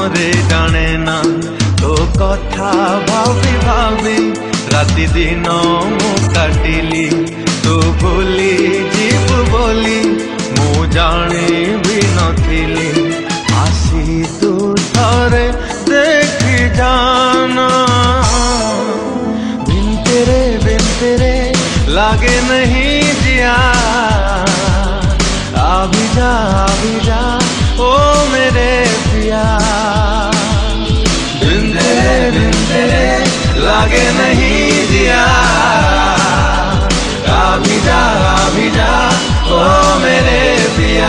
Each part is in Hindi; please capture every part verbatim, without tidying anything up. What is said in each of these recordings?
रे जाने ना तो कथा भावी भावी राति दिन मु काटिली तू भूली जीव बोली मु जानी भी नथिली आसी तू थरे देखी जाना बिन तेरे बिन तेरे लागे नहीं जिया अभी जा अभी जा ओ मेरे पिया बिन तेरे बिन तेरे लागे नहीं जिया अभी जा अभी जा ओ मेरे पिया।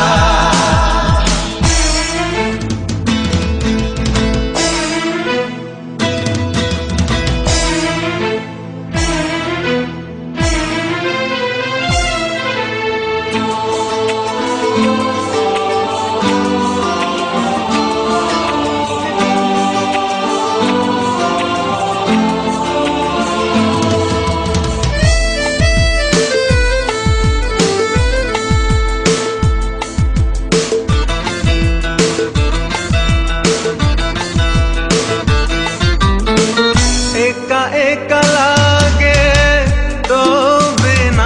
एका लागे तो बिना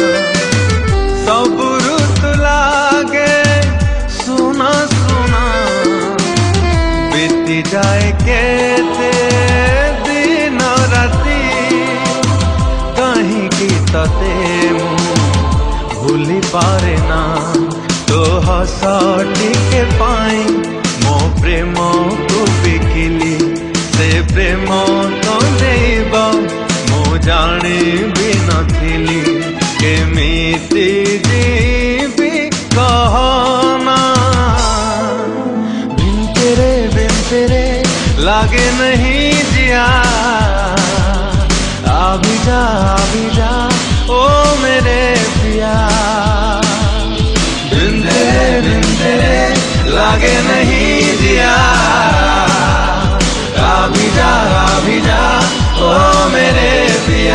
सब रुत लागे सुना सुना बीती जाए केते दिन राति कहीं की तते भूली पारे ना तो हस टिके पाई मो प्रेम को बिकिली से प्रेम तो देव मु जानी भी नथिली केमिति जीवी कहना बिन तेरे बिन तेरे लागे नहीं जिया अभी जा अभी जा ओ मेरे पिया बिन तेरे बिन तेरे लागे नहीं जिया अभी जा अभी जा ओ मेरे पिया।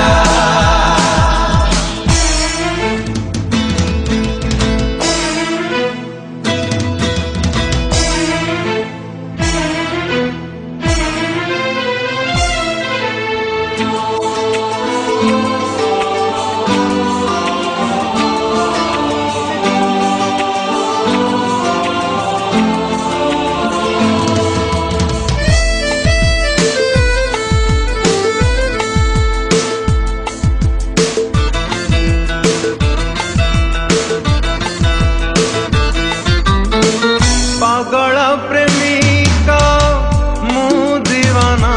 पागल प्रेमिका मु दीवाना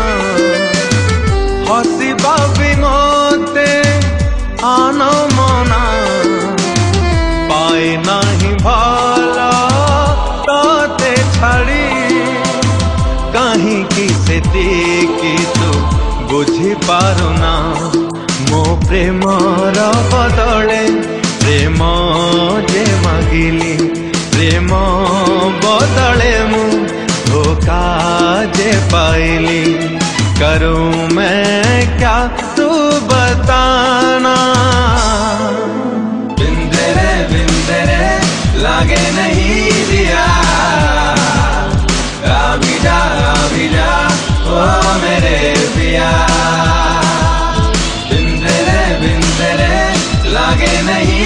हसीबा बिनते आन मना पाए नहीं भला ताते छाड़ी कहीं की से की तू बुझी पारुना मो प्रेम बदले प्रेम जे मागिली प्रेम बदले मु धोखा जे पाइली करूं मैं क्या तू बताना बिन तेरे बिन तेरे लागे नहीं दिया अभी जा अभी जा ओ मेरे पिया बिन तेरे बिन तेरे लागे नहीं